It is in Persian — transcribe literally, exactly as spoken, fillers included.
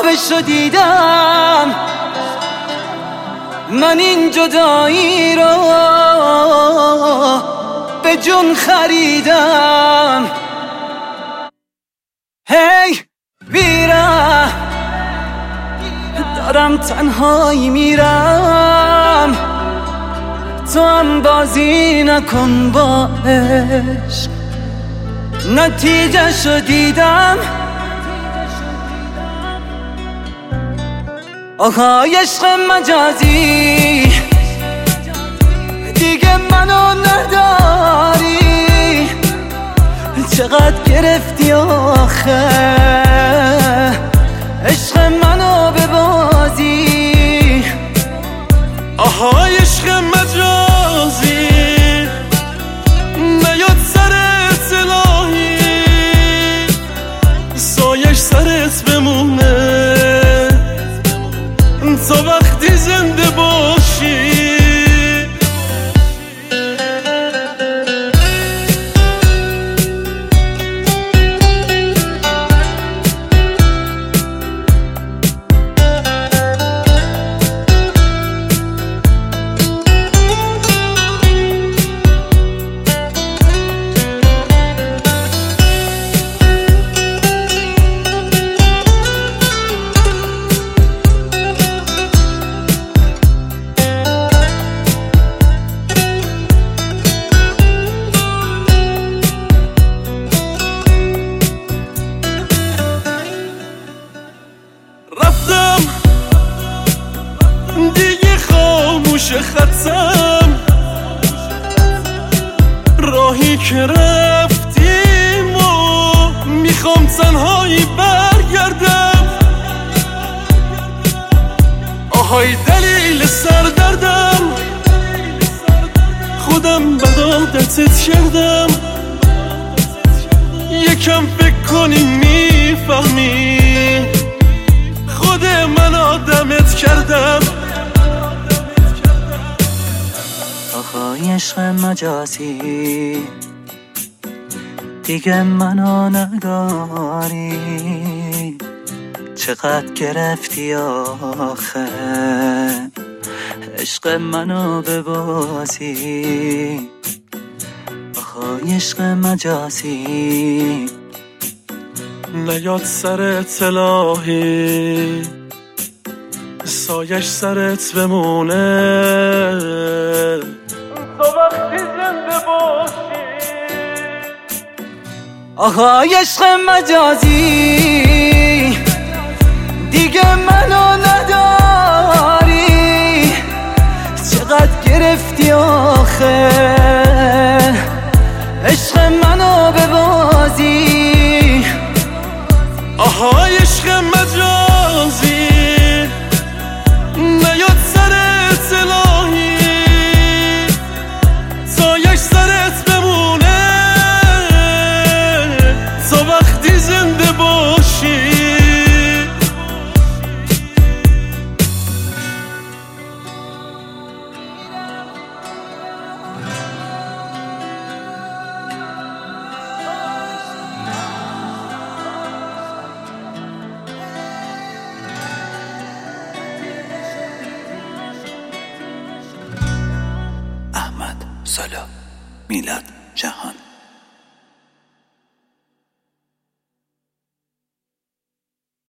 خوابشو دیدم، من این جدایی رو به جون خریدم. هی بیرم، دارم تنهایی میرم، تو هم بازی نکن با عشق. نتیجه شو دیدم، آهای عشق مجازی، دیگه منو نداری. چقدر گرفتی آخه عشق منو به بازی. آهای عشق مجازی، نیاد سرت الهی، سایش سرت بمونه تا وقتی زنده باشی. دیگه خاموش خطم، راهی که رفتیم و میخوام تنهایی برگردم. آهای دلیل سردردم، خودم بد عادتت کردم. یکم فکر کنی میفهمی خود من آدمت کردم. آهای عشق مجازی، دیگه منو نداری. چقدر گرفتی آخه عشق منو به بازی. آهای عشق مجازی، نیاد سرت الهی، سایش سرت بمونه تا وقتی زنده باشی. آهای عشق مجازی، دیگه منو نداری. چقدر گرفتی آخه عشق منو به بازی. آهای عشق مجازی، نیاد سرت الهی، سایش سرت بمونه تا وقتی زنده باشی. احمد سالا، میلاد جهان.